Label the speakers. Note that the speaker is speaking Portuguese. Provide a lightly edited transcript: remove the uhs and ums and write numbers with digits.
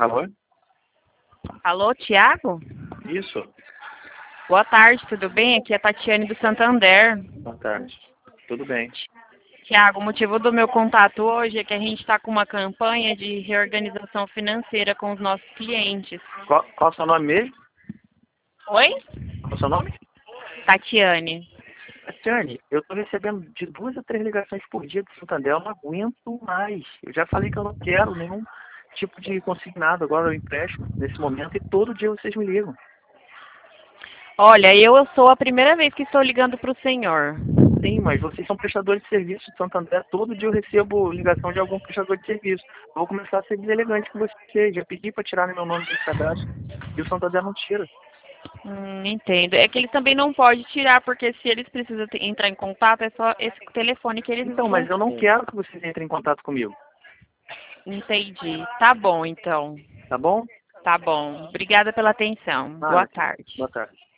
Speaker 1: Alô?
Speaker 2: Alô, Tiago?
Speaker 1: Isso.
Speaker 2: Boa tarde, tudo bem? Aqui é a Tatiane do Santander.
Speaker 1: Boa tarde. Tudo bem.
Speaker 2: Tiago, o motivo do meu contato hoje é que a gente está com uma campanha de reorganização financeira com os nossos clientes.
Speaker 1: Qual o seu nome mesmo?
Speaker 2: Oi?
Speaker 1: Qual o seu nome?
Speaker 2: Tatiane.
Speaker 1: Tatiane, eu estou recebendo de 2 a 3 ligações por dia do Santander, eu não aguento mais. Eu já falei que eu não quero nenhum tipo de consignado, agora eu empresto nesse momento e todo dia vocês me ligam.
Speaker 2: Olha, eu sou a primeira vez que estou ligando para o senhor.
Speaker 1: Sim, mas vocês são prestadores de serviço de Santander, todo dia eu recebo ligação de algum prestador de serviço. Eu vou começar a ser deselegante com vocês, já pedi para tirar meu nome desse cadastro e o Santander não tira.
Speaker 2: Entendo. É que eles também não podem tirar, porque se eles precisam entrar em contato, é só esse telefone que eles
Speaker 1: Então,
Speaker 2: vão
Speaker 1: mas eu não
Speaker 2: ter.
Speaker 1: quero que vocês entrem em contato comigo,
Speaker 2: Entendi. Tá bom, então.
Speaker 1: tá bom?
Speaker 2: Tá bom. Obrigada pela atenção. Boa
Speaker 1: Nada.
Speaker 2: tarde.
Speaker 1: Boa tarde.